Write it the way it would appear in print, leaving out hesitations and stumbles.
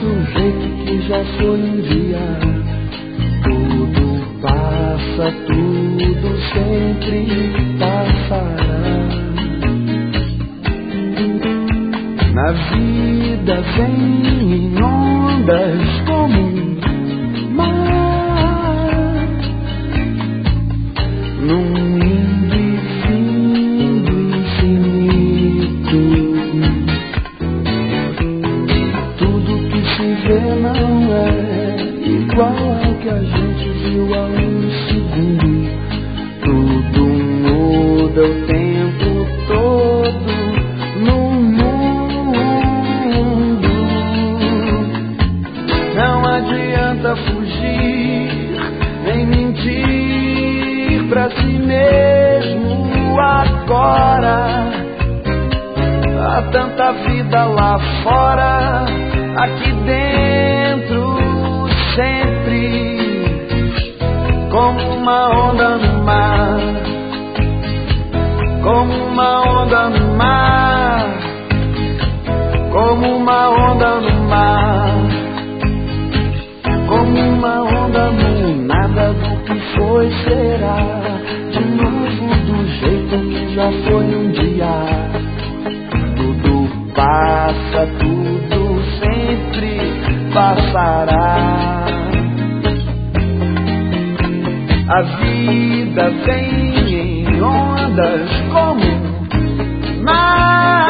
do jeito que já foi um dia. Tudo passa, tudo sempre passará. Na vida vem em ondas como um mar, num lindo e findo infinito. Tudo que se vê não é igual ao que a gente viu há um segundo. Tudo muda o tempo todo no mundo. Não adianta fugir, nem mentir pra si mesmo agora. Há tanta vida lá fora, aqui dentro sempre, como uma onda no mar, como uma onda no mar, como uma onda no mar, como uma onda no nada. Do que foi será, de novo do jeito que já foi um dia. Tudo passa, tudo sempre passará. A vida vem em ondas como mar.